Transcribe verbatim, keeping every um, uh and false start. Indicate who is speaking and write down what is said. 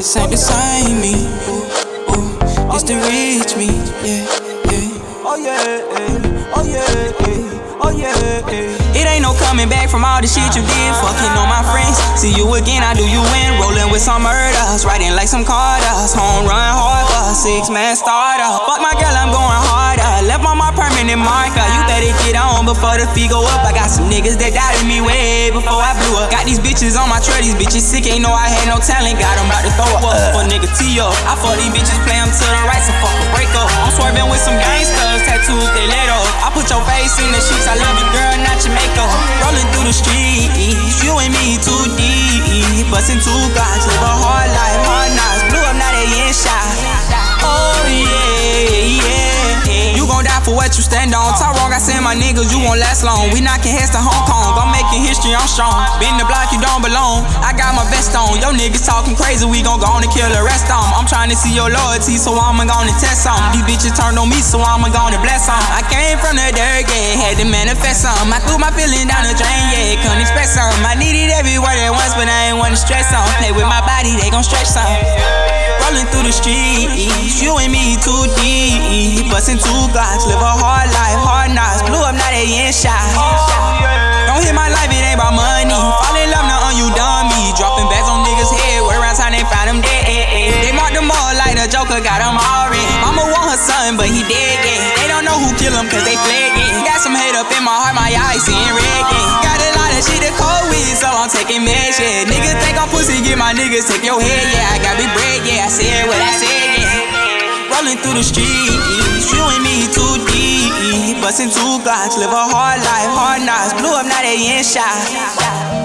Speaker 1: This ain't the same me. Ooh, ooh, this the rich me. Yeah, yeah.
Speaker 2: Oh yeah, eh. Oh yeah, eh. Oh yeah, eh.
Speaker 1: It ain't no coming back from all the shit you did. Fucking on my friends. See you again, I do you win. Rolling with some murders, riding like some Carters. Home run hard for a six man starter. Fuck my girl, I'm going harder. Left on my permanent marker. You better get on before the fee go up. I got some niggas that doubted me way before I blew up. Got these bitches on my trail, these bitches sick, ain't know I had no talent. Got them about to throw up. Uh. For nigga T-O. I fuck these bitches, play them to the right, so fuck a break up. I'm swerving with some gangsters, tattoos, they let up. I put your face in the sheets, I love you girl, not your makeup. Rolling through the streets, you and me too deep. Bustin' two glocks, live a hard life, hard knocks. Blew up, now they in shot. Oh yeah, yeah. You gon' die for what you stand on. Talk wrong, I send my niggas, you won't last long. We knockin' heads to Hong Kong, I'm making history, I'm strong. Been the block, you don't belong. I got my vest on, yo niggas talking crazy, we gon' go on and kill the rest of 'em. I'm tryna see your loyalty, so I'ma gonna test some. These bitches turned on me, so I'ma gonna bless some. I came from the dirt, yeah, had to manifest some. I threw my feelings down the drain, yeah, couldn't expect some. I needed everywhere at once, but I ain't wanna stress some. Play with my body, they gon' stretch some. Rolling through the streets, you and me too deep. Bustin' two glocks, live a hard life, hard knocks. Blew up, now they in shot. Don't hit my life, it ain't about money. Fall in love, now on you done me. Dropping bags on niggas' head, where around time they found them dead. They marked them all like the Joker, got them all red. Mama want her son, but he dead, yeah. They don't know who kill him, cause they fled, yeah. Got some hate up in my heart, my eyes seeing red, yeah. Got a lot of shit to cold with, so I'm taking meds, yeah. Niggas think I'm pussy, get my niggas take your head, yeah. I got big bread, yeah. I said what I said, yeah. Rolling through the streets, you and me too deep. Bustin' two glocks, live a hard life, hard knocks. Blew up, now they in shot.